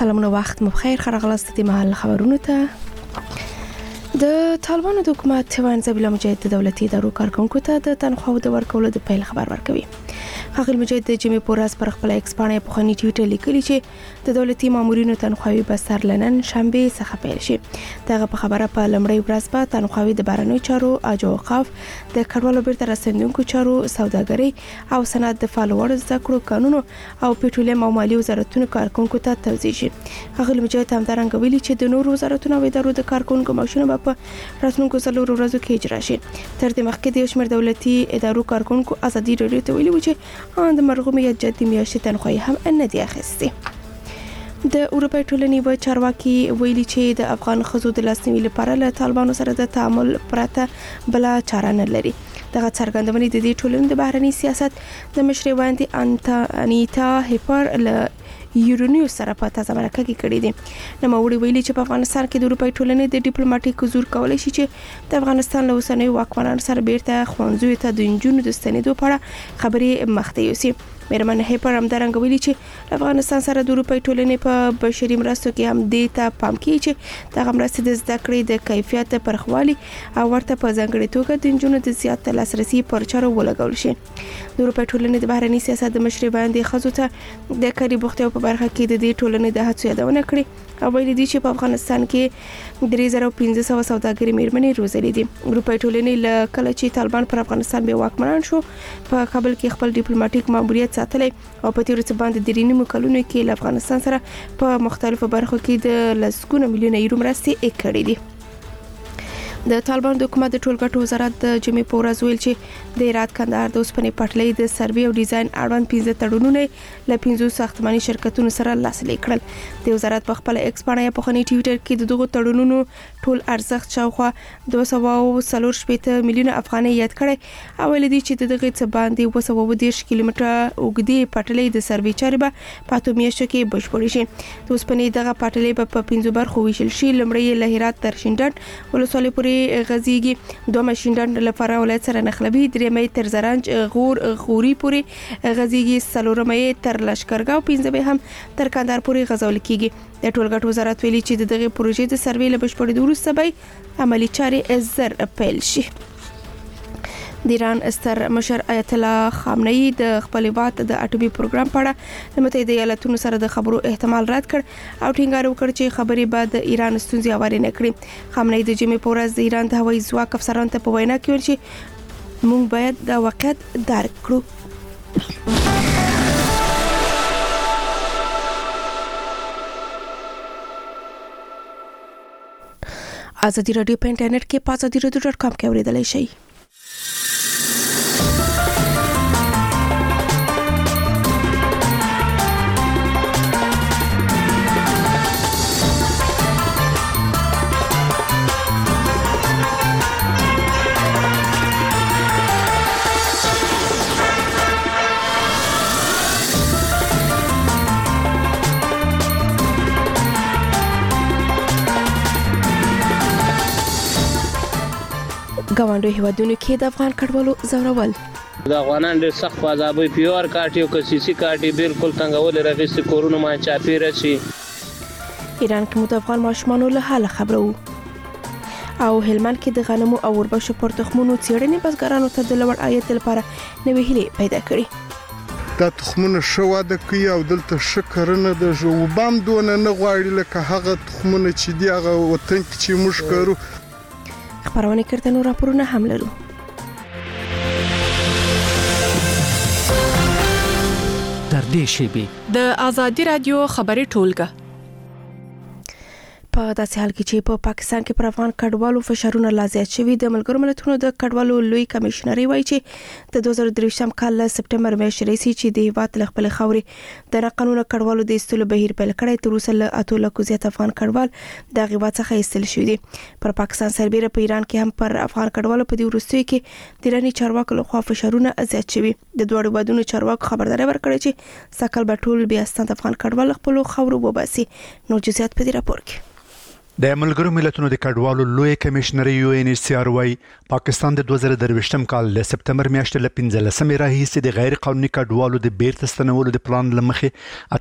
سلامونه وخت مو بخیر خرغلاست د محل خبرونو ته د طالبانو د حکومت وان زبیلا مجاهد د دولتي ادارو کارکونکو ته د تنخواو د ورکولو د پیل خبر ورکوي. خغل مجاهد د جمعې پورز پر خپل ایکس باندې په خني ټویټر لیکلی چې د دولتي مامورینو تنخواوي به سر لنن شنبه څخه پیل شي. دغه په خبره په لمړی ورځ به تنخواوي د بهرنیو چارو اجو اوقاف د کډوالو بیرته رسندونکو چارو سوداګري او صنعت د فالوور زده کړو قانون او پټرولیم او مالی وزارتونو کارکونکو ته توزیع شي. خغل مجاهد هم درنګ ویلي چې د نورو وزارتونو او ادارو د کارکونکو معاشونه په راتلونکو څلورو ورځو کې اجرا شي. تر دې مخکې د شمېر دولتي ادارو کارکونکو ازادي رادیو ته ویلي و چې د مرغومي جدي میاشتې تنخواهي هم نه دی اخیستې. د اروپای ټولنې و چارواکي ویلي چې د افغان ښځو د لاسنیوي لپاره له طالبانو سره د تعامل پرته بل چاره نه لري. دغه څرګندونې د دې ټولنې د بهرنی سیاست د مشري وړاندې انیتا هیپر له یورونیوس سره په تازه مرکه کې کړې دي. نوموړي ویلي چې په افغانستان کې د اروپای ټولنې د ډیپلوماټیک حضور کولای شي چې د افغانستان له اوسنیو واکمنانو سره بیرته ښوونځیو ته د نجونو د ستنېدو په اړه خبرې مخته یوسي. میرمن هیپر هم درنګ ویلي چې افغانستان سره د اروپای ټولنې په بشري مرستو کې هم دې ته پام کوي چې دغه مرستې د زده کړې د کیفیت پرخوالي او ورته په ځانګړي توګه د نجونو د زیات لاسرسي پر چارو ولګول شي. د اروپای ټولنې د بهرنی سیاست د مشري باندې خزو ته د کاري بوختیو په برخه کې د دې ټولنې د هڅو یادونه کړې او ویلي دي چې په افغانستان کې 3500 سوداګري میرمنې روزلې دي. اروپای ټولنې له کله چې طالبان پر افغانستان به واکمنان شو په کابل کې خپل ډیپلوماټیک ماموریت ساتلی او په تیر څه باندې د رینیمو کلونو کې له افغانستان سره په مختلفو برخو کې د لسګونو میلیونه یورو مرستې کړې دي. د طالبان د حکومت د ټولګټو وزارت د جمعې په ورځ ویل چې د هرات کندهار د اوسپنې پټلۍ د سروې او ډیزاین اړوند 15 تړونونه له 15 ساختماني شرکتونو سره لاسلیک کړل. د وزارت په خپل ایکس باندې په خني ټویټر کې د دغو تړونونو ټول ارزښت شاوخوا 240 میلیونه افغانۍ یاد کړي او ویل دي چې دغه څه باندې 210 کیلومتره اوږدې پټلۍ د سروې چارې به په 2 میاشتو کې بشپړې شي. د اوسپنې دغه پټلۍ په 15 برخو ویشل شي. لمړی له هرات تر شینډنډ ولسوالۍ پورې غزيږي، دوه ماشيندان له فراه ولایت سره نخلوي، درېمې تر زرنج غوري پورې غزيږي، څلورمې تر لشکرګاو، پنځمې هم تر کندهار پورې غزول کیږي. د ټولګټ وزارت ویلي چې دغه پروژې د سروې له بشپړېدو وروسته به عملي چارې زر پیل شي. د ایران ستر مشر آیت الله خامنه‌ای د خپل هیواد د اټومي پروګرام په اړه د متحده ایالاتونو سره د خبرو احتمال رد کړ او ټینګار وکړ چې خبرې به د ایران ستونزې هوارې نه کړي. خامنه‌ای د جمعې په ورځ د ایران د هوایي ځواک افسرانو ته په وینا کې ویل چې موږ باید دا واقعیت درک کړو. ازادي رادیو په انټرنیټ کې په azadiradio.com کې اوریدلای شئ. ګاونډي هیوادونو کې د افغان کډوالو زورول د افغانان ډېر سخت فاضابي پیور کاټي او کسيسي کاټي بالکل څنګه ولې راغستې کورونه ما چاپیره شي. ایران کې د افغان ماشومانو له حاله خبرو او هلمند کې د غنمو او وربشو پر تخمونو څېړنې بزګرانو ته د لوړ عاید لپاره نوې هیلې پیدا کړې. دا تخمونه شو واده کوي او دلته شکرنه د جوبام دونه نه غواړي لکه هغه تخمونه چې دی هغه وطن کې چې موږ کړو. خبرونه کړه نو راپورونه هم لرو. در دې شیبه د ازادي رادیو خبري ټولګه په داسې حال کې چې په پاکستان کې پر افغان کډوالو فشارونه لا زیات شوي. د ملګرو ملتونو د کډوالو لوی کمشنري وایي چې د 2023 کال له سپټمبر میاشتې راهیسې چې د هیواد له خپل خاورې د ناقانونه کډوالو د ایستلو بهیر پیل کړی، تر اوسه له 8 لکو زیات افغان کډوال د هیواد څخه ایستل شوي دي. پر پاکستان سربېره په ایران کې هم پر افغان کډوالو په دې وروستیو کې د ایراني چارواکو لخوا فشارونه زیات شوي. د دوه هیوادونو چارواکو خبرداري ورکړې چې سکل به ټول بیا ستند افغان کډوال خپل خاورو وباسي. نو جزئیات په دې راپور کې د ملګرو ملتونو د کډوالو لوی کمشنر UNHCR وايي پاکستان د 2023م کال له سپتمبر میاشتې له 15مې راهیسې د غیر قانوني کډوالو د بیرته ستنولو د پلان لمخې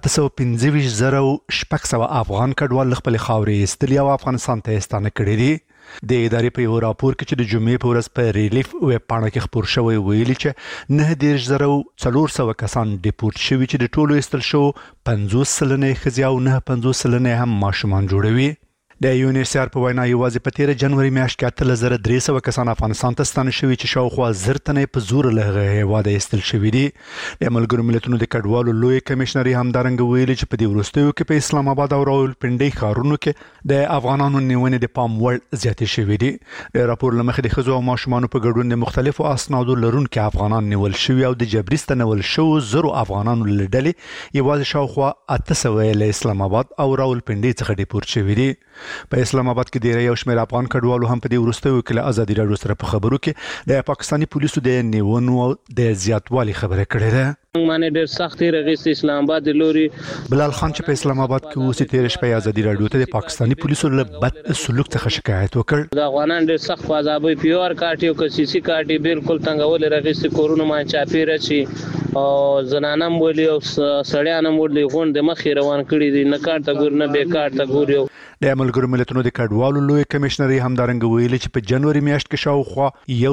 815,600 افغان کډوال خپل خاورې ایستلي او افغانستان ته ستانه کړي دي. د ادارې په یو راپور کې چې د جمعې په ورځ په ریلیف ویب پاڼه کې خپور شوی ویلي چې 9,400 کسان ډیپورت شوي چې د ټولو ایستل شو 50 سلنه ښځې او 9 سلنه هم ماشومان جوړوي. د UNHCR په وینا یوازې په 13 جنوري میاشت کې 8,300 کسان افغانستان ته ستانه شوي چې شاوخوا 1000 تنه په زور له هیواده ایستل شوي دي. د ملګرو ملتونو د کډوالو لوی کمشنر همدارنګه ویلي چې په دې وروستیو کې په اسلام آباد او راولپنډي ښارونو کې د افغانانو نیونې د پام وړ زیاتې شوي دي. د راپور لمخې د ښځو او ماشومانو په ګډون د مختلفو اسنادو لرونکو افغانان نیول شوي او د جبري ستنول شوو زرو افغانانو له ډلې یوازې شاوخوا 800 له اسلام آباد او راولپنډي څخه ډیپورت شوي دي. په اسلام آباد کې ډېر یو شمېر افغان کډوالو هم په دې وروستیو کې له ازادي راډیو سره په خبرو کې د پاکستاني پولیسو د نیونو او د زیاتوالي خبره کړې ده. معنی ډېر سخت رغیست اسلام آباد لوري بلال خان چې په اسلام آباد کې اوسې تیر شپه ازادي راډیو ته د پاکستاني پولیسو له بد سلوک څخه شکایت وکړ. د افغانان ډېر سخت فضابي پیور کاټي او کسيسي کاټي بالکل تنګول رغیست کورونه ما چاپیره شي او زنانم ولي او سړیانم ولي غون د مخې روان کړي دي نه کارته ګور نه به کارته ګور. د ملګرو ملتونو د کډوالو لوی کمشنر همدارنګه ویلي چې په جنوري میاشت کې شاوخوا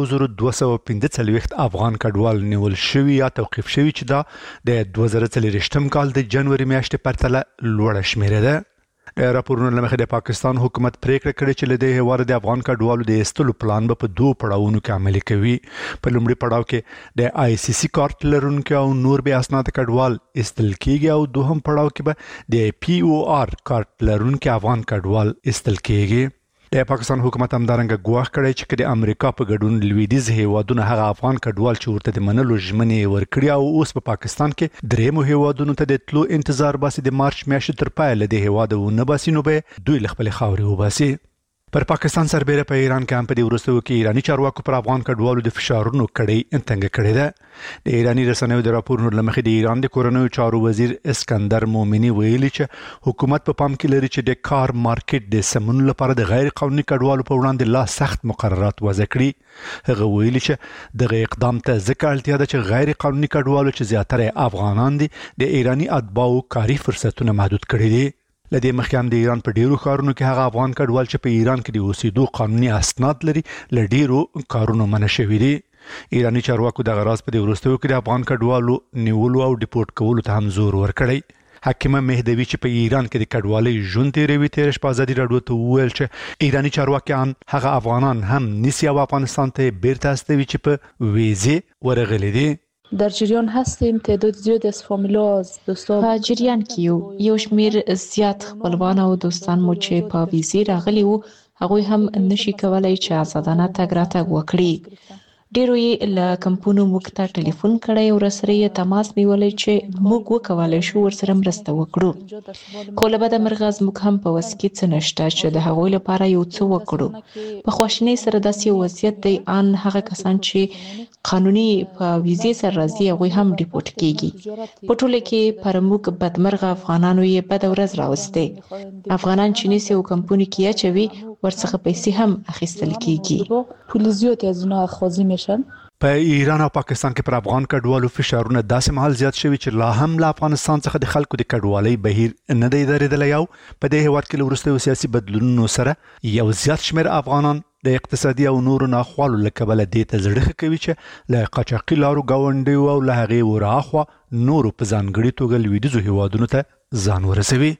1,245 افغان کډوال نیول شوي یا توقیف شوي چې دا د 2023م کال د جنوري میاشتې پرتله لوړه شمیره ده. راپورونه لمخې د پاکستان حکومت پریکړه کړې چې له دې هیواد د افغان کډوالو د ایستلو پلان به په 2 پړاوونو کې عملي کوي. په لومړي پړاو کې د ICC کارت لرونکو او نور به اسناد کډوال ایستل کیږي او دوهم پړاو کې به د POR کارت لرونکو افغان کډوال ایستل کیږي. د پاکستان حکومت همدارنګه ګواښ کړی چې د امریکا په ګډون لویدیځ هیوادونه هغه افغان کډوال چې ورته د منلو ژمنې ورکړي او اوس په پاکستان کې درېمو هیوادونو ته د تلو انتظار باسي د مارچ میاشتې تر پایه د هیواد ونه باسي نو به دوی له خپل خاورې وباسي. پر پاکستان سربېره په ایران کې هم په دې وروستیو کې ایرانی چارواکو پر افغان کډوالو د فشارونو کړۍ تنګ کړې ده. د ایرانی رسنیو د راپورونو لمخې د ایران د کورنیو چارو وزیر اسکندر مومنی ویلي چې حکومت په پام کې لري چې د کار مارکیټ د سمون لپاره د غیر قانوني کډوالو په وړاندې لا سخت مقررات وضع کړي. هغه ویلي چې دغه اقدام ته ځکه اړتیا ده چې غیر قانوني کډوالو چې زیاتره افغانان دي د ایرانی اتباعو کاري فرصتونه محدود کړي دي. لدې مخکې هم د ایران په ډیرو ښارونو کې هغه افغان کډوال چې په ایران کې د اوسېدو قانوني اسناد لري له ډیرو کارونو منع شوي دي. ایرانی چارواکو دغه راز په دې وروستیو کې د افغان کډوالو نیولو او ډیپورت کولو ته هم زور ورکړی. حکیمه مهدوی چې په ایران کې د کډوالۍ ژوند تیروي تیر شپه ازادي راډیو ته وویل چې ایرانی چارواکیان هغه افغانان هم نیسي او افغانستان ته بیرته استوي چې په ویزه ورغلي دي. در جریان هستیم. تعداد زیاد از فامیلا از دوستان په جریان کې یو شمیر زیات خپلوان او دوستان مو چې په ویزې راغلي وو هغوی هم نشي کولای چې آزادانه تګ راتګ وکړي. ډیرو یې له کمپونو موږ ته ټلیفون کړی او رسره یې تماس نیولی چې موږ وکولای شو ورسره مرسته وکړو. خو له بده مرغه زموږ هم په وس کې څه نشته چې د هغوی لپاره یو څه وکړو. په خواشینۍ سره داسې وضعیت دی ان هغه کسان چې قانوني په ویزې سره راځي هغوی هم ډیپورت کیږي. په ټوله کې پر موږ بدمرغه افغانانو یې بده ورځ راوستې. افغانان چې نیسي او کمپونو کې اچوي ورڅخه پیسې هم اخیستل کیږي. پول زیات از اونها اخاذی میشن. په ایران او پاکستان کې پر افغان کډوالو فشارونه داسې مهال زیات شوي چې لا هم له افغانستان څخه د خلکو د کډوالۍ بهیر نه دی درېدلی او په دې هیواد کې له وروستیو سیاسي بدلونونو سره یو زیات شمېر افغانان د اقتصادي او نورو ناخوالو له کبله دې ته زړه ښه کوي چې له قاچاقي لارو ګاونډیو او له هغې ورهاخوا نورو په ځانګړي توګه لویدیځو هیوادونو ته ځان ورسوي.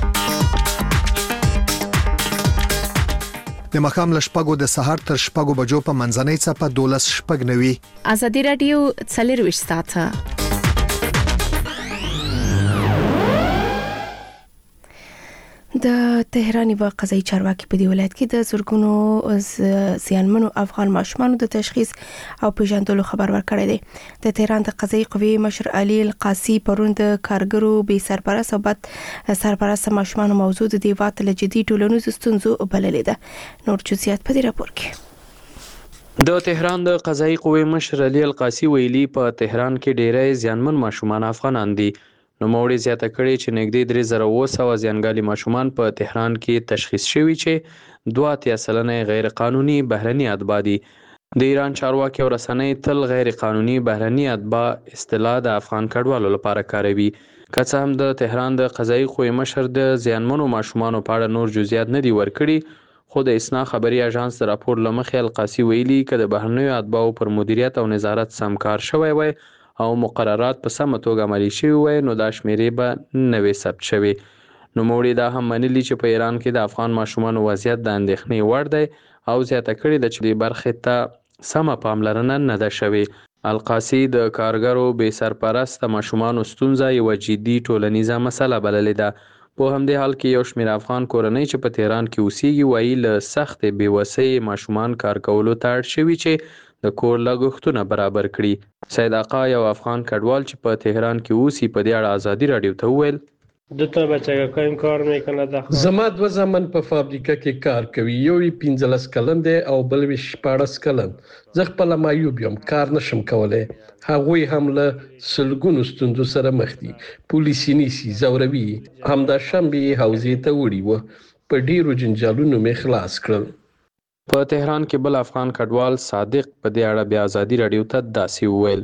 د ماښام له شپږو د سهار تر شپږو بجو په منځنۍ څپه 12:09 ازادي راډیو 24 ساعته. د تهران یو قضایي چارواکي په دې ولایت کې د زورګونو زیانمنو افغان ماشومانو د تشخیص او پیژندلو خبر ورکړی دی. د تهران د قضایي قوې مشر علي القاصي پرون د کارګرو بې سرپرست او بد سرپرست ماشومانو موضوع د دیوات له جدي ټولنیزو ستونزو بللې ده. نور جزئیات په دې راپور کې. د تهران د قضایي قوې مشر علي القاصي ویلي په تهران کې ډېری زیانمن ماشومان افغانان دي. نوموړي زیاته کړې چې نږدې 3700 زیانګالي ماشومان په تهران کې تشخیص شوي چې 82% غیر قانوني بهرني اتباع دي. د ایران چارواکي او رسنۍ تل غیر قانوني بهرني اتباع اصطلاح د افغان کډوالو لپاره کاروي. که څه هم د تهران د قضایي قوې مشر د زیانمنو ماشومانو په اړه نور جزئیات نه دي ورکړي، خو د اسنا خبري اژانس د راپور له مخې القاسي ویلي که د بهرنیو اتباعو پر مدیریت او نظارت سم کار شوی وای او مقررات په سمه توګه عملي شوي وای نو دا شمیرې به نه وي ثبت شوي. نوموړي دا هم منلي چې په ایران کې د افغان ماشومانو وضعیت د اندېښنې وړ دی او زیاته کړې ده چې دې برخې ته سمه پاملرنه نه ده شوې. القاسي د کارګرو بې سرپرسته ماشومانو ستونزه یوه جدي ټولنیزه مسله بللې ده. په همدې حال کې یو شمېر افغان کورنۍ چې په تهران کې اوسېږي وایي له سختې بېوسۍ ماشومان کار کولو ته اړ شوي چې د کور لګښتونه برابر کړي. سید آقا یو افغان کډوال چې په تهران کې اوسي په دې اړه ازادي راډیو ته وویل دوتا بچه کایم کار میکنه داخل زما 2 زمن په فابریکه کې کار کوي، یو 15 کلن دی او بل 14 کلن. زه خپل معیوب یم، کار نشم کولای. هغوی هم له سلګونو ستونزو سره مخ دي. پولیس نیسي، زوروي. همدا شنبه حوزې ته وړي و، په ډیرو جنجالونو می خلاص کړل. په تهران کې بل افغان کډوال صادق په دې اړه بیا ازادي راډیو ته داسې وویل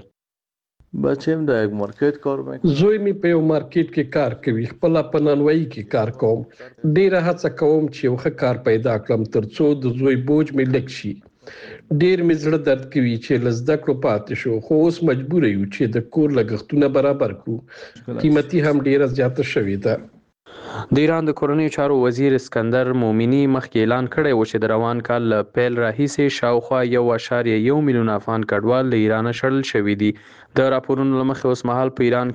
بچیم د یک مارکیټ کار میکنه. زوی می په یو مارکیټ کې کار کوي، خپل په نانوایی کې کار کوم. ډیره هڅه کوم چې یو ښه کار پیدا کړم ترڅو د زوی بوج می لږ شي. ډیر می زړه درد کوي چې لزده کړو پاتې شو، خو اوس مجبور یو چې د کور لګښتونه برابر کړو. قیمتي هم ډیره زیاته شوې ده. د ایران د کورنیو چارو وزیر اسکندر مومني مخکې اعلان کړی و چې د روان کال له پیل راهیسې شاوخوا 1.1 میلیون افغان کډوال له ایرانه شړل شوي دي. د راپورونو له مخې اوس مهال په ایران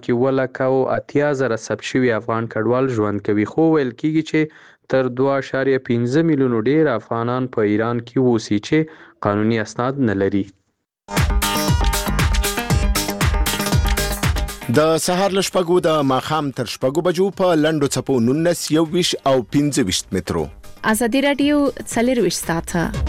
کې 1,80,000 ثبت شوي افغان کډوال ژوند کوي، خو ویل کېږي چې تر 2.5 میلیون ډیر افغانان په ایران کې اوسي چې قانوني اسناد نه لري. د سهار له شپږو د ماښام تر شپږو بجو په لنډو څپو 19 21 او 25 مترو. ازادي راډیو 24 ساعته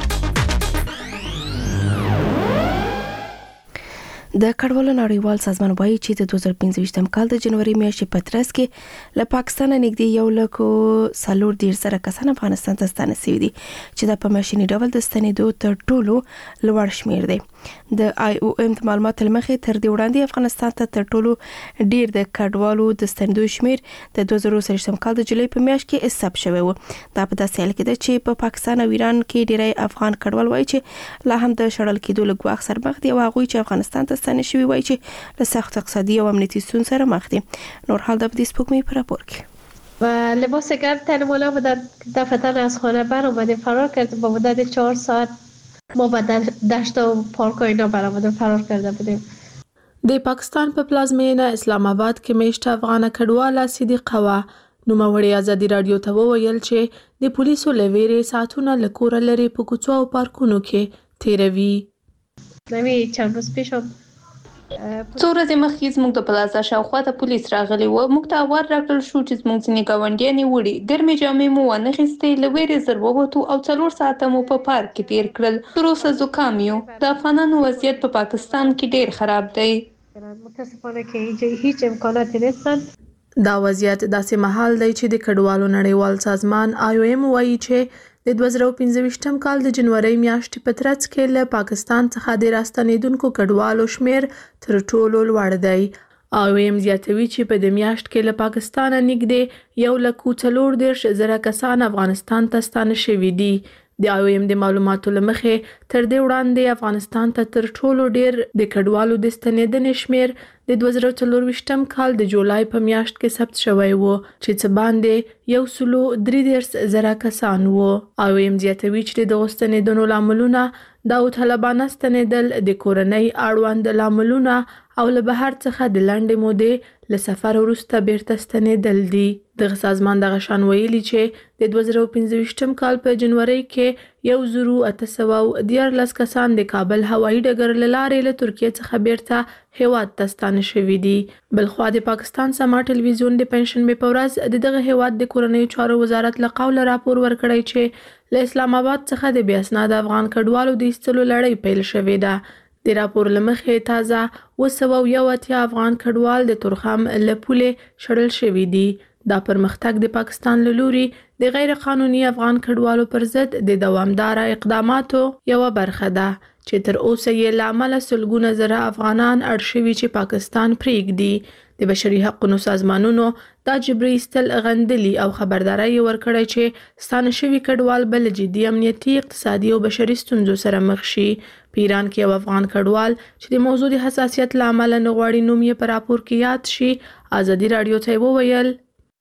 د کډوالو نړیوال سازمان وایي چې د 2025 کال د جنوري میاشتې په ترڅ کې له پاکستان نږدې 1,40,000 کسان افغانستان ته ستانه شوي دي چې د په ماشيني ډول د ستنېدو تر ټولو لوړ شمیر دی. د IOM د معلوماتو لمخې تر دې وړاندې افغانستان ته تر ټولو ډیر د کډوالو د ستنېدو شمیر د 2023 کال د جولای په میاشت کې حساب شوی و. دا په داسې حال کې ده چې په پاکستان او ایران کې ډیری افغان کډوال وایي چې لا هم د شړل کېدو له ګواښ سره مخ دي او هغوی چې افغانستان ته ستانه شوي وایي چې له سخت اقتصادي او امنیتي ستونزو سره مخ دي. نور حال د دې سپوږمۍ په راپور کې و لباس گرم تن مالا بودن دفتن از خانه برآمدیم فرار کردیم. با مدت 4 ساعت ما به دشت و پارک و اینا برآمدیم فرار کرده بودیم. د پاکستان په پلازمینه اسلام آباد کې میشته افغان کډواله صدیقه وا نوموړي ازادي راډیو ته وویل چې د پولیسو لویری ساعتونه له کور لري په کوڅو او پارکونو کې تیروي. نوی چند روز پیش څو ورځې مخکې زموږ د پلازا شاوخوا ته پولیس راغلي و. موږ ته اوار راکړل شو چې زموږ ځینې ګاونډیانې وړي ګرمې جامې مو وانخیستې، له ویرې زر ووتو او 4 ساعته مو په پارک کې تیر کړل. تر اوسه زکام یو. د افغانانو وضعیت په پاکستان کې ډیر خراب دی. متاسفانه که اینجا هیچ امکاناتی نیستن. دا وضعیت داسې محال دی چې د کډوالو نړیوال سازمان IOM وایي چې د 2025 کال د جنوري میاشتې په ترڅ کې له پاکستان څخه د راستنېدونکو کډوالو شمیر تر ټولو لوړ دی. IOM زیاتوي چې په دې میاشت کې له پاکستان نږدې 1,40,000 کسان افغانستان ته ستانه شوي دي. د IOM د معلوماتو لمخې تر دې وړاندې افغانستان ته تر ټولو ډیر د کډوالو د ستنېدنې شمیر د 2024 کال د جولای په میاشت کې ثبت شوی و چې څه باندې 1,33,000 کسان وو. IOM زیاتوي چې د ستنېدنو لاملونه داوطلبانه ستنېدل، د کورنۍ اړوند لاملونه او له بهر څخه د لنډې مودې له سفر وروسته بیرته ستنېدل دي. دغه سازمان دغه شان ویلي چې د 2025 کال په جنوري کې 1,814 کسان د کابل هوایي ډګر له لارې له ترکیې څخه بیرته هیواد ته ستانه شوي دي. بلخوا د پاکستان سما ټلویزیون د پنځشنبې په ورځ د دغه هیواد د کورنیو چارو وزارت له قوله راپور ورکړی چې له اسلام آباد څخه د بې اسناده افغان کډوالو د ایستلو لړۍ پیل شوې ده. د راپور لمخې تازه 281 افغان کډوال د تورخم له پولې شړل شوي دي. دا پرمختګ د پاکستان له لوري د غیر قانوني افغان کډوالو پر ضد د دوامداره اقداماتو یوه برخه ده چې تر اوسه یې له امله سلګونه زره افغانان اړ شوي چې پاکستان پرېږدي. د بشري حقوقو سازمانونو دا جبري ایستل غندلي او خبرداری یې ورکړی چې ستانه شوي کډوال به له جدي امنیتي، اقتصادي او بشري ستونزو سره مخ شي. په ایران کې یو افغان کډوال چې د موضوع د حساسیت له امله نه غواړي نوم یې په راپور کې یاد شي، ازادي راډیو ته وویل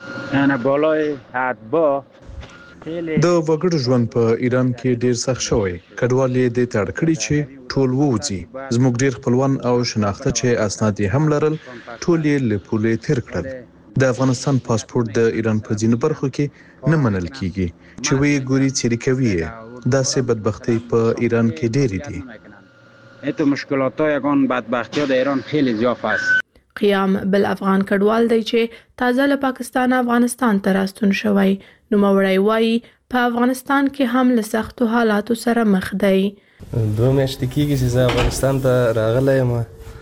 د وګړو ژوند په ایران کې ډیر سخت شوی. کډوال یې د تړ کړی چې ټول ووځي. زموږ ډیر خپلوان او شناخته چې اسناد یې هم لرل ټول یې له پولې تیر کړل. د افغانستان پاسپورت د ایران په ځینو برخو کې نه منل کیږي چې وی ګوري چیرې کوي. داسې بدبختی په ایران کې ډېری دي. این مشکلات یگان بدبختی در ایران خیلی زیاد است. قیام بل افغان کډوال دی چې تازه له پاکستان افغانستان ته راستون شوی. نوموړی وایي په افغانستان کې هم له سختو حالاتو سره مخ دی. 2 میاشتې کېږي چې زه افغانستان ته راغلی یم.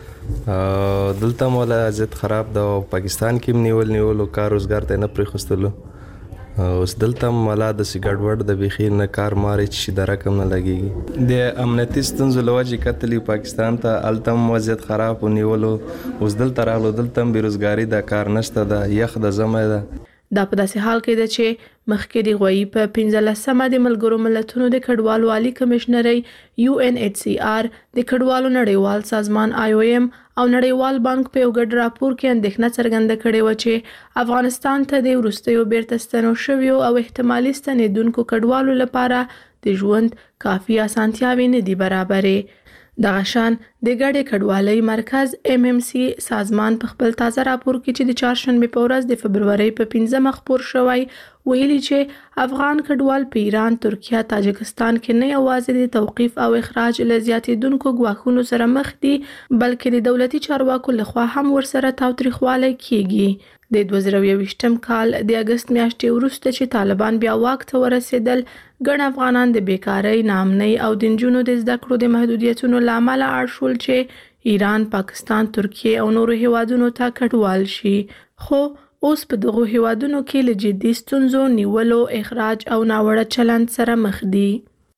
دلته مو وضعیت خراب ده او پاکستان کې نیولو کار روزګار ته نه پرېښستلو. اوس دلته مالا داسې ګډوډ د بیخي نه کار ماري چې د رقم نه لګېږي. د امنیتي ستونزو له وجې کتلي پاکستان ته، هلته هم وضعیت خراب ونیولو. اوس دلته راغلو، دلته هم بېروزګاري ده، کار نشته ده، یخ د ژمی ده. دا په داسې حال کې ده چې مخکې د غویي په 15مه د ملګرو ملتونو د کډوالو عالي کمشنرۍ UNHCR د کډوالو نړیوال سازمان IOM او نړیوال بانک په یو ګډ راپور کې اندېښنه څرګنده کړې وه چې افغانستان ته د وروستیو بیرته ستنو شویو او احتمالي ستنېدونکو کډوالو لپاره د ژوند کافي اسانتیاوې نه دي برابرې. دغه شان د ګډې کډوالۍ مرکز MMC سازمان په خپل تازه راپور کې چې د چهارشنبې په ورځ د فبرورۍ په 15مه خپور شوی ویلي چې افغان کډوال په ایران، ترکیه، تاجکستان کې نه یوازې د توقیف او اخراج له زیاتېدونکو ګواښونو سره مخ دي بلکې د دولتي چارواکو لخوا هم ورسره تاوتریخوالی کیږي. د 2021م کال د اګست میاشتې وروسته چې طالبان بیا واک ته ورسېدل، ګڼ افغانان د بیکارۍ، ناامنۍ او د نجونو د زده کړو د محدودیتونو له امله اړ شول چې ایران، پاکستان، ترکیه او نورو هیوادونو ته کډوال شي. خو اوس په دغو هیوادونو کې له جدي ستونزو، نیولو، اخراج او ناوړه چلند سره مخ دي.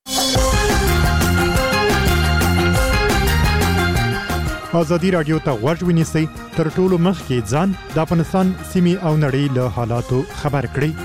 ازادي راډیو ته غوږ ونیسئ، تر ټولو مخکې ځان د افغانستان سیمې او نړۍ له حالاتو خبر کړئ.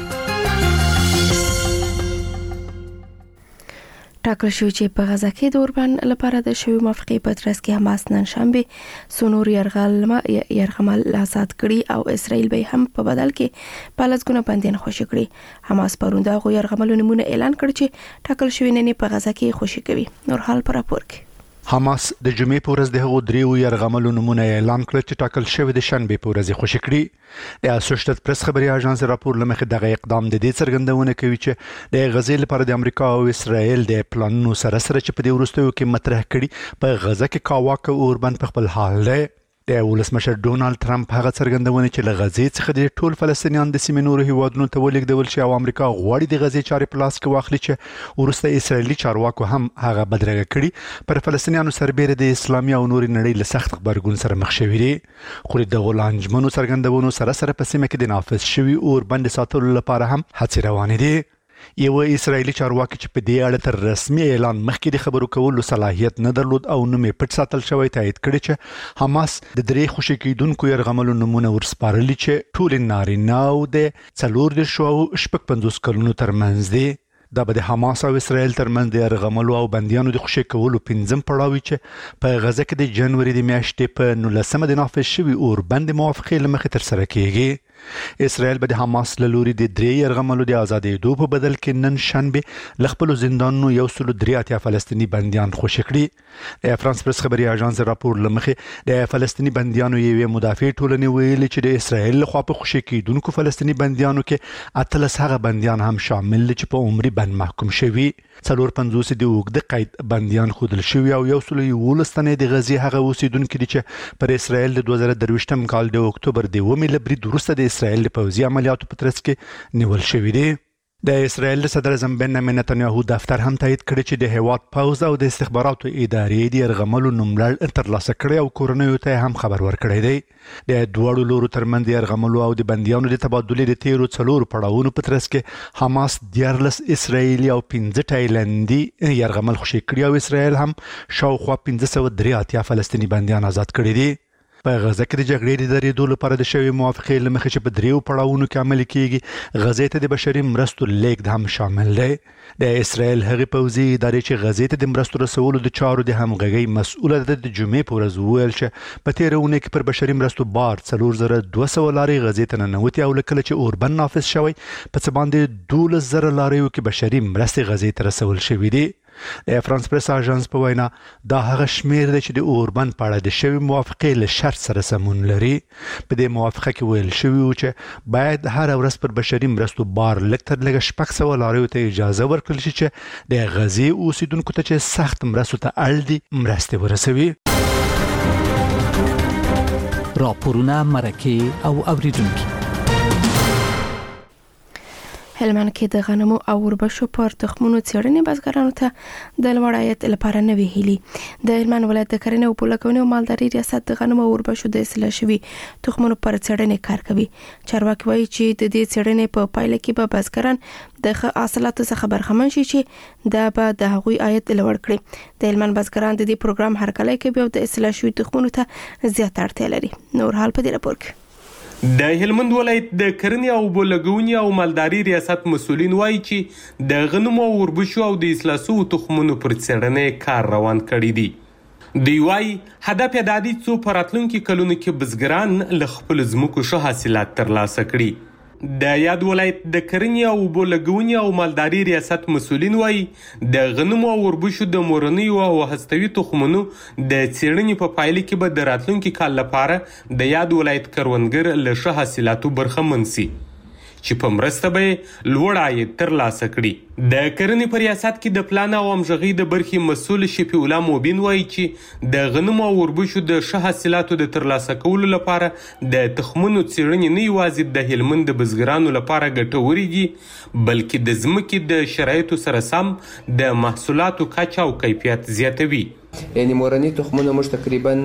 ټاکل شوی چې په غزا کې د اوربان لپاره د شوی موافقې په ترڅ کې حماس نن شنبه سونور یرغمل آزاد کړي او اسرائیل به هم په بدل کې پالسګونه بندیان خوشی کړي. حماس پرون د یرغمل نمونه اعلان کړ چې ټاکل شوی نه په غزا کې خوشی کوي. نور حال پر راپور کې حماس د جمعې په ورځ د هغو دریو یرغملو نمونه اعلان کړ چې ټاکل شوی د شنبې په ورځ خوشی کړي. د اسوسییټډ پریس خبري اژانس راپور لمخې دغه اقدام د دې څرګندونه کوي چې د غزې لپاره د امریکا او اسرائیل د پلانونو سره چې په دې وروستیو کې مطرح کړي په غزه کې کاواکه اوربند په خپل حال دی. د ولسمشر ډونالد ټرمپ هغه څرګندونه چې له غزې څخه د ټول فلسطینیان د سیمې نورو هیوادونو ته ولېږدول شي او امریکا غواړي د غزې چارې په لاس کې واخلي چې وروسته اسرائیلي چارواکو هم هغه بدرګه کړي پر فلسطینیانو سربېره د اسلامي او نوري نړۍ له سخت غبرګون سره مخ شوي دي. خو د غولانجمنو څرګندونو سره په سیمه کې د نافذ شوي اوربند ساتلو لپاره هم هڅې روانې دي. یو اسرائیلي چارواکي چې په دې اړه تر رسمي اعلان مخکې د خبرو کولو صلاحیت نه درلود او نوم یې پټ ساتل شوی تایید کړی چې حماس د درې خوشی کېدونکو یرغملو نمونه ورسپارلي چې ټول نارینه او د 4.55 کلونو ترمنځ دي. دا به د حماس او اسرائیل ترمنځ د یرغملو او بندیانو د خوشی کولو 5م پړاو چې په غزه کې د جنوري د میاشتې په 19مه د نافذ شوي اوربند موافقې له مخې ترسره کیږي. اسرائیل به د حماس له لوري د درې یرغملو د ازادېدو په بدل کې نن شنبه له خپلو زندانونو 183 فلسطیني بندیان خوشي کړي. د فرانس پریس خبري اژانس راپور له مخې د فلسطیني بندیانو یوې مدافع ټولنې ویلي چې د اسرائیل لخوا په خوشي کېدونکو فلسطیني بندیانو کې 18 بندیان هم شامل دي چې په عمري بند محکوم شوي. 450 د اوږده قید بندیان خودل شوي او 111 تنه د غزې هغه اوسیدونکو دي چې پر اسرائیل د 2023م کال د اکتوبر د 1 برید وروسته د اسرائیل د پوځي عملیاتو په ترڅ کې نیول شوي دي. د اسرایل د صدر اعظم بنیامین نتنیاهو دفتر هم تایید کړی چې د هیواد پوز او د استخباراتو ادارې د يرغملو نوملړ ترلاسه کړی او کورنیو ته هم خبر ورکړی دی. د دوړو لورو ترمنځ د يرغملو او د بنديانو د تبادلې د تیرو 4 پړاوونو په ترڅ کې حماس 14 اسرایلی او 15 تایلندي يرغمل خوشي کړی او اسرایل هم شاوخوا 1583 فلسطینی بنديان آزاد کړي دي. په غزه کې د جګړې د درېدو لپاره د شوی موافقې لمخې چې په 3 پړاوونو کې عملي کیږي، غزې ته د بشري مرستو لیږد هم شامل دی. د اسرایل هغې پوځي ادارې چې غزې ته د مرستو رسولو د چارو د همغږۍ مسؤله ده د جمعې په ورځ وویل چې په تېره اونۍ کې پر بشري مرستو بار 4200 لارې غزې ته ننوتې او له کله چې اوربند نافذ شوی په څه باندې 12000 لاریو کې بشري مرستې غزې ته رسول شوي دي. د فرانس پریس اژانس په وینا دا هغه شمیر دی چې د اوربند په اړه د شوی موافقې له شرط سره سمون لري. په دې موافقه کې ویل شوی و چې باید هر ورځ پر بشري مرستو بار لږ تر لږه 600 لاریو ته اجازه ورکړل شي چې د غزې اوسیدونکو ته چې سخت مرستو ته اړ دي مرستې ورسوي. راپورونه، مرکې او اوریدونکي. هلمند کې د غنمو او وربشو پر تخمونو څېړنې بزګرانو ته د لوړ عاید لپاره نوې هیلې. د هلمند ولایت د کرنې او پولکونې او مالدارۍ ریاست د غنمو او وربشو د اصلاح شوي تخمونو پر څېړنې کار کوي. چارواکي وایي چې د دې څېړنې په پایله کې به بزګران د ښه حاصلاتو څخه برخمن شي چې دا به د هغوی عاید لوړ کړي. د هلمند بزګران د دې پروګرام هرکلی کوي او د اصلاح شوي تخمونو ته زیاته اړتیا لري. نور حال په دې راپور کې. د هلمند ولایت د کرنې او بولګونې او مالداري ریاست مسولین وایي چې د غنمو او وربشو او د اصلاح شوو تخمونو پر څېړنې کار روان کړی دی. دوی وایي هدف یې دا دی څو په راتلونکي کلونو کې بزګران له خپلو ځمکو ښه حاصلات ترلاسه کړي. د یاد ولایت د کرنې او بولګونې او مالداري ریاست مسولین وایي د غنمو او وربشو د مورنیو او هستوي تخمونو د څېړنې په پایله کې به د راتلونکي کال لپاره د یاد ولایت کروندګر له ښه حاصلاتو برخمن سي چې په مرسته به لوړ عاید ترلاسه کړي. د کرنې په ریاست کې د پلان او همغږۍ د برخې مسؤل شفیع الله موبین وایي چې د غنمو او وربشو د ښه حاصلاتو د ترلاسه کولو لپاره د تخمونو څېړنې نه یوازې د هلمند د بزګرانو لپاره ګټورې دي بلکې د ځمکې د شرایطو سره سم د محصولاتو کچه او کیفیت زیاتوي. یعنی مورني تخمونه موږ تقریبا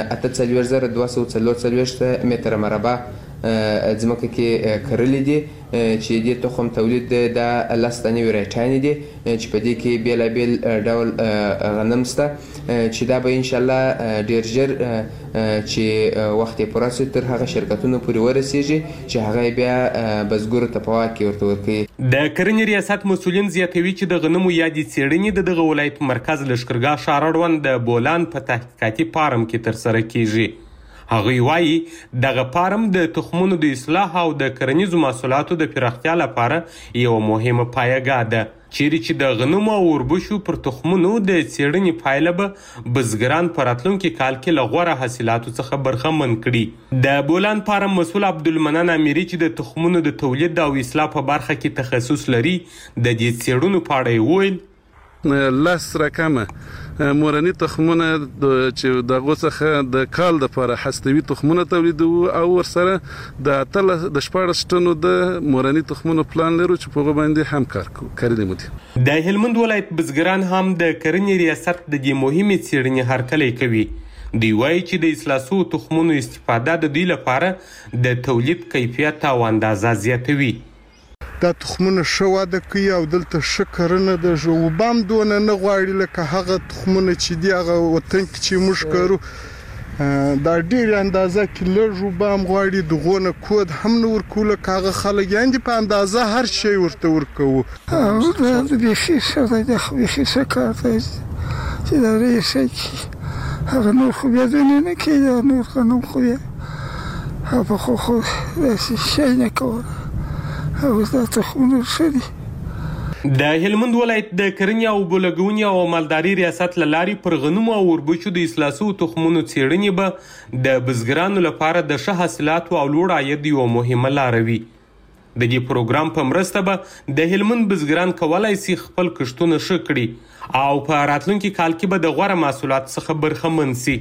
48244 متر مربع ځمکه کې کرلې دي چې د تخم تولید د 10 تنې ورایټانې دي چې په دې کې بیلابیل ډول غنم شته چې دا به ان شاء الله ډیر ژر چې وخت یې پوره شي تر هغه شرکتونو پورې ورسیږي چې هغه بیا بزګرو ته په واک کې ورته ورکوي. د کرنې ریاست مسولین زیاتوي چې د غنمو یادې څېړنې د دغه ولایت مرکز لښکرګاه ښار اړوند د بولان په تحقیقاتي فارم کې ترسره کیږي. هغوی وایي دغه فارم د تخمونو د اصلاح او د کرنیزو محصولاتو د پراختیا لپاره یوه مهمه پایګاه ده چیرې چې د غنمو او وربشو پر تخمونو د څېړنې پایله به بزګران په راتلونکي کال کې له غوره حاصلاتو څخه برخمن کړي. د بولان فارم مسؤل عبدالمنان امیري چې د تخمونو د تولید او اصلاح په برخه کې تخصص لري د دې څېړنو په اړه وویل 10 رقمه مورني تخمونه چې دغه څخه د کال د لپاره هستوي تخمونه تولیدو او ورسره د 14 ټنو د مورني تخمونو پلان لرو چې په باندې هم کار کوي مو دي. د هلمند ولایت بزګران هم د کرنې ریاست د دې مهمې څېړنې هرکلی کوي. دوی وایي چې د اصلاح شوو تخمونو استفاده د دوی لپاره د تولید کیفیت او اندازه زیاتوي. دا تخمونه ښه واده کوي او دلته ښه کرنه د وبام دونه نه غواړي لکه هغه تخمونه چې دی هغه وطن کې چې موږ کرو دا ډېر اندازه کې لږ وبام غواړي دغونه کود هم نه ورکول کاغه خلک یاندې په اندازه هر شی ورته ورکو او د بيخي سره د بيخي سکاته چې دا ریسه هغه نور خو بیا نه کوي نور قانون خو بیا په خو داسې شی نه کوي. د هلمند ولایت د کرنې او بولګونې او مالداري ریاست له لارې پر غنمو او وربشو د اصلاح شوو تخمونو څېړنې به د بزګرانو لپاره د ښه حاصلاتو او لوړ عاید یوه مهمه لاره وي. د دې پروګرام په مرسته به د هلمند بزګران کولی سي خپل کښتونه ښه کړي او په راتلونکي کال کې به د غوره محصولاتو څخه برخمن سي.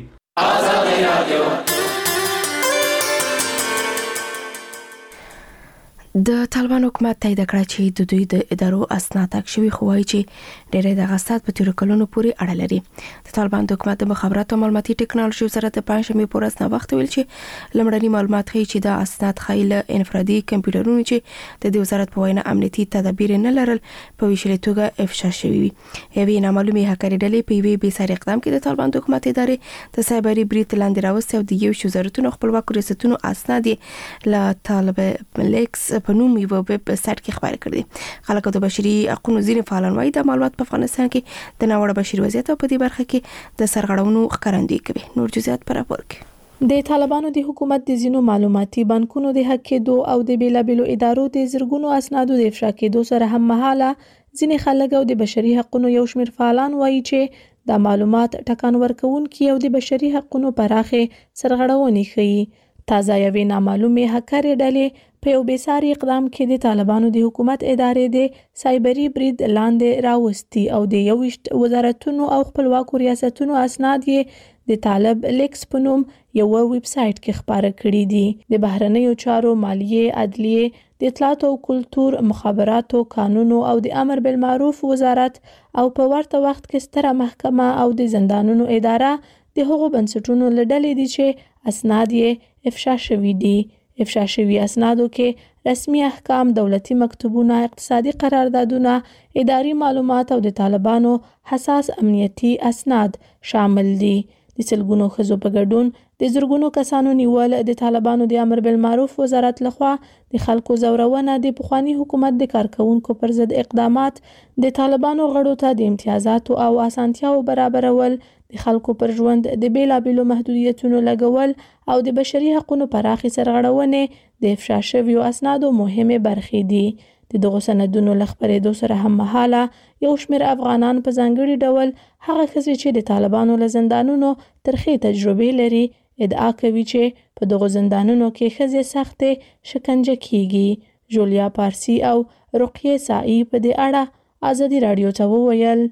د طالبان حکومت تایید کړ چې د دوی د ادارو اسناد تاک شوی خو وايي چې ډېر د غستات په تیر کلونو پورې اړه لري. د طالبان د حکومت د مخابراتو او معلوماتي ټکنالوژي وزارت د پنځمې په ورځ نه وخت ویل چې لمړني معلومات ښیي چې د اسناد خایل انفرادي کمپیوټرونو چې د وزارت په وینا امنیتي تدابیر نه لرل په ویشلې توګه افشا شوی وي. یوې نامعلومه هکري ډلې په یوې بې ساري اقدام کې د طالبان د حکومت ادارې د سایبري برید لاندې راوستي او د یو وزارتونو خپلواک ریاستونو اسناد له طالب لیکس په نوم یو ویب سایټ کې خبرې کړې. خلک د بشري حقوقو ځینې فعالان وايي د معلومات په افغانستان کې د ناوړه بشري وضعیت او په دې برخه کې د سرغړونو ښکارندویي کوي. نور جزئیات پر راپور کې. د طالبانو د حکومت د زینو معلوماتي بانکونو د حق کېدو او د بیلابېلو ادارو د زرګونو اسنادو د افشا کېدو سره هم مهاله ځینې خلک او د بشري حقوقو یو شمېر فعالان وايي چې د معلومات ټکان ورکوونکي او د بشري حقوقو پراخه سرغړونې ښيي. تازه یوې نامعلومه هکري ډلې په یو بېساري اقدام کې د طالبانو د حکومت ادارې د سایبري برید لاندې راوستي او د 21 وزارتونو او خپلواکو ریاستونو اسناد یې د طالب لیکس په نوم یو ویب سایټ کې خبره کړې دي. د بهرنیو چارو، مالیې، عدلیې، د اطلاعات او کلتور، مخابراتو، قانونو او د امر بالمعروف وزارت او په ورته وخت کې ستره محکمه او د زندانونو اداره د هغو بنسټونو له ډلې دي چې اسناد یې افشا شوي دي. افشا شوي اسنادو کې رسمي احکام، دولتي مکتوبونه، اقتصادي قراردادونه، اداري معلومات او د طالبانو حساس امنیتي اسناد شامل دي. د سلګونو ښځو په ګډون د زرګونو کسانو نیول د طالبانو د امر بالمعروف وزارت لخوا د خلکو زورونه د پخوانی حکومت د کارکونکو پر ضد اقدامات، د طالبانو غړو ته د امتیازاتو او اسانتیاو برابرول، د خلکو پر ژوند د بیلابېلو محدودیتونو لګول او د بشري حقوقو پراخي سرغړونې د افشا شویو اسنادو مهمه برخې دي. د دغو سندونو لخبرېدو سره هم مهاله یو شمېر افغانان په ځانګړي ډول هغه ښځې چې د طالبانو له زندانونو ترخې تجربې لري ادعا کوي چې په دغو زندانونو کې ښځې سختې شکنجه کیږي. جولیا پارسی او رقیه سائی په دې اړه آزادی رادیو ته وویل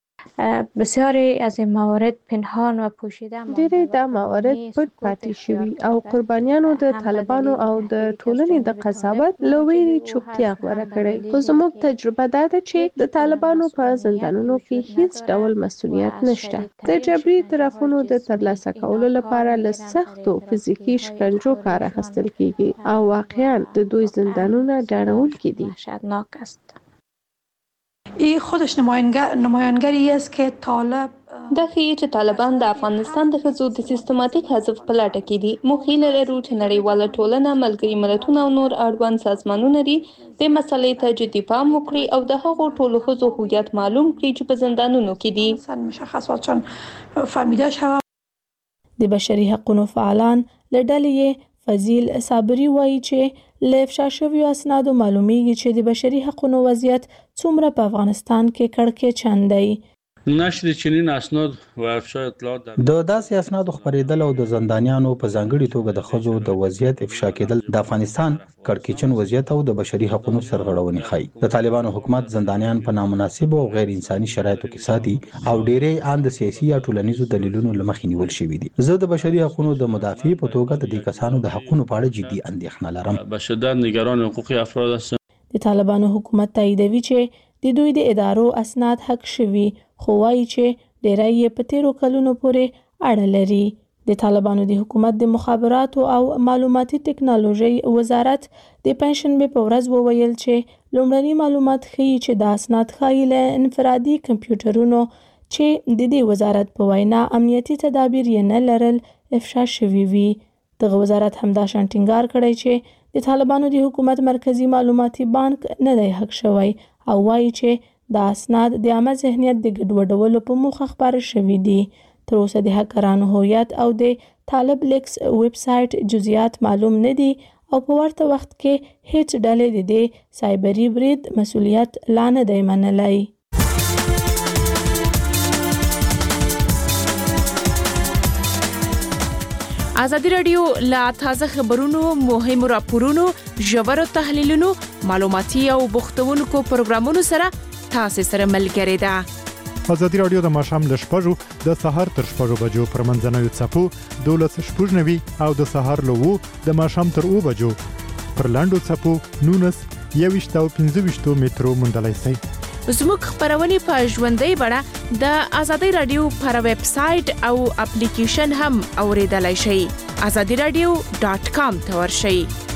بسیاری از این موارد پنهان و پوشیده ډېری دا موارد پټ پاتې شوي او قربانیانو د طالبانو او د ټولنې د قضاوت له ویرې چوپتیا غوره کړې. خو زموږ تجربه دا ده چې د طالبانو په زندانونو کې هیڅ ډول مسؤلیت نشته. د جبري طرفونو د ترلاسه کولو لپاره له سختو فزیکي شکنجو کار اخیستل کیږي او واقعا د دوی زندانونه ډارونکي دي. وحشتناک است. این خودش نمایانگری است که طالب دا ښیي چې طالبان د افغانستان د ښځو د سیستماتیک حذف په لټه کې دي. موږ هیله لرو چې نړیواله ټولنه، ملګري ملتونه او نور اړوند سازمانونه د مسلې ته جدي پام وکړي او د هغو ټولو ښځو هویت معلوم کړي چې په زندانونو کې دي. د بشري حقوقو فعالان له ډلې فضیل صابری وایي چې له افشا شویو اسنادو معلومیږي چې د بشري حقوقو وضعیت څومره په افغانستان کې کړکېچن دی. نشر چنین اسناد و افشا اطلاعات د داسې اسنادو خبرېدل او د زندانیانو په ځانګړي توګه د ښځو د وضعیت افشا کېدل د افغانستان کړکېچن وضعیت او د بشري حقوقو سرغړونې ښيي. د طالبانو حکومت زندانیان په نامناسبو او غیر انساني شرایطو کې ساتي او ډېری ان د سیاسي یا ټولنیزو دلیلونو له مخې نیول شوي دي. زه د بشري حقوقو د مدافع په توګه د دې کسانو د حقوقو په اړه جدي اندېښنه لرم. به شدت نگران حقوق افراد هستم. د طالبانو حکومت تاییدوي چې د دوی د ادارو اسناد حق شوي، خو وايي چې ډېری یې په تیرو کلونو پورې اړه لري. د طالبانو د حکومت د مخابراتو او معلوماتي ټکنالوژي وزارت د پنځشنبه په ورځ وویل چې لومړني معلومات ښیي چې د اسناد ښایي له انفرادي کمپیوټرونو چې د دې وزارت په وینا امنیتي تدابیر یې نه لرل افشا شوي وي. دغه وزارت همدا شان ټینګار کړی چې د طالبانو د حکومت مرکزی معلوماتي بانک نه دی حق شوی او وایي چې د اسناد د عامه ذهنیت د ګډوډولو په موخه خبره شوي دي. تر اوسه د هکرانو هویت او د طالب لیکس ویب سایټ جزئیات معلوم نه دي او په ورته وخت کې هیڅ ډلې د دې سایبري برید مسؤلیت لا نه دی منلی. آزادی رادیو لا تازه خبرونو، مهمو راپورونو، ژورو تحلیلونو، معلوماتي او بوختونکو پروګرامونو سره تاسو سره ملګری ده. آزادی رادیو د ماښام له 6 د سهار تر 6 بجو پر منځنوي څپو 12:09 او د سهار له 2 د ماښام تر 2 بجو پر لاندو صفو 19 21 او 25 مترو موندلای شئ. زموږ خبرونه په ژوندۍ بڼه د ازادي رادیو پر ویب سټ او اپلیکیشن هم اوریدلای شئ. azadiradio.com ته ورشئ.